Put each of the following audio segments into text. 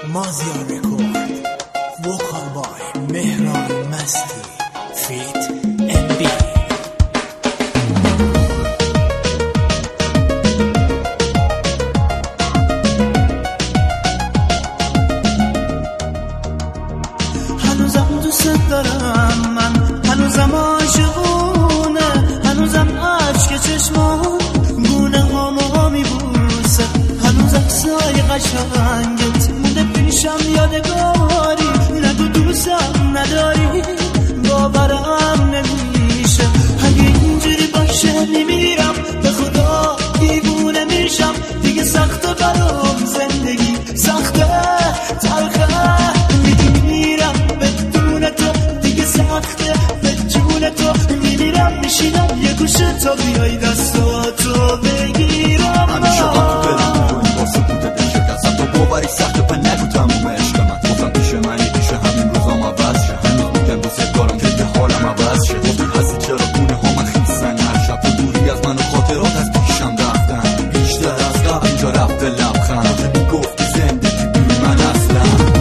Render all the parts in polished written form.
مازیار رکورد، وکال بای مهران مستی، فیت MB. هنوزم دوست دارم، من هنوزم عاشقونه، هنوزم عشق چشمان گونه هامو میبوسه، هنوز عکسای قشنگت مونده پیشم یادگاری، نگو دوستم نداری باورم نمیشه، اگه اینجوری باشه میمیرم به خدا دیوونه میشم، دیگه سخته برام زندگی، سخته تلخه میمیرم بدون تو، دیگه سخته به جون تو میمیرم، میشینم یه گوشه تا بیای دستاتو بگیرم. همیشه هم تو دلم میکنی واسه بوده دشه دستم تو باوری سخته پا نگو تموم عشق من، گفتم پیش منی پیش همین روزام عوض شه، هنوز میگم دوست دارم که حالم عوض شه، گفتی هستی چرا خونه ها من خیستن هر شب تو دوری از من و خاطرات از پیشم رفتن، بیشتر از قبل اینجا رفته لبخند، میگفتی زندگی بی من اصلا.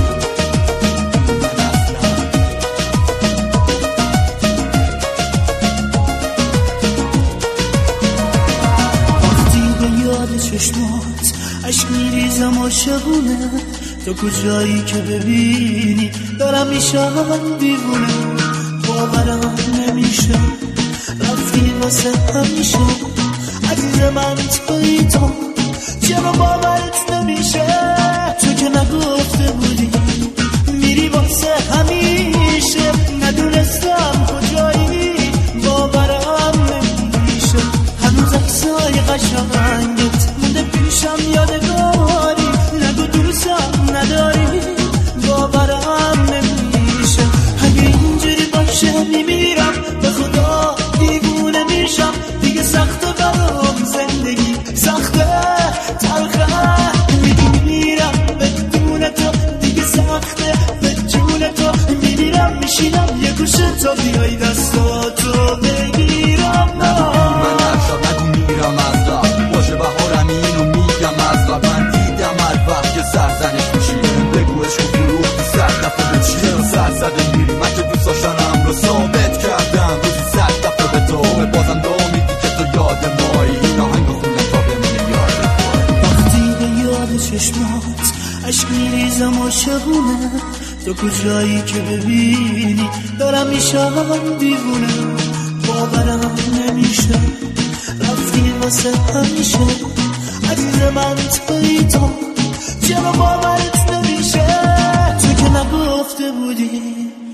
چشمات عشق میریزم عاشقونه، تو کجایی که ببینی دارم میشم دیوونه، باورم نمیشه رفتی واسه همیشه، عزیز من توی تو چرا باورت نمیشه، تو که نگفته بودی میری واسه همیشه، ندونستم کجایی باورم نمیشه، هنوز عکسای قشنگت مونده پیشم یادگاری، نگو دوستم نداری باورم نمیشه، اگه اینجوری باشه میمیرم به خدا دیوونه میشم، دیگه سخته برام زندگی، سخته تلخه میمیرم بدون تو، دیگه سخته به جون تو میمیرم، میشینم یه گوشه تا بیای دستاتو بگیرم. من هر شب نگو میرم از رفت باشه بهارم اینو میگم از رفت، من دیدم هر وقت که سرزنش میشی بگو عشق و فروختی سر دفعه به چی سر زده میری، من که دوست داشتنم رو ثابت کردم روزی سر دفعه به تو بازم دو میدی که تو یاد مایی، این آهنگ خوندم تا بمونه یاد وقتی به یاد چشمات عشق میریزم عاشقونه، تو کجایی که ببینی دارم میشم دیوونه، باورم نمیشه رفتی واسه همیشه، عزیز من توی تو چرا باورت نمیشه، تو که نگفته بودی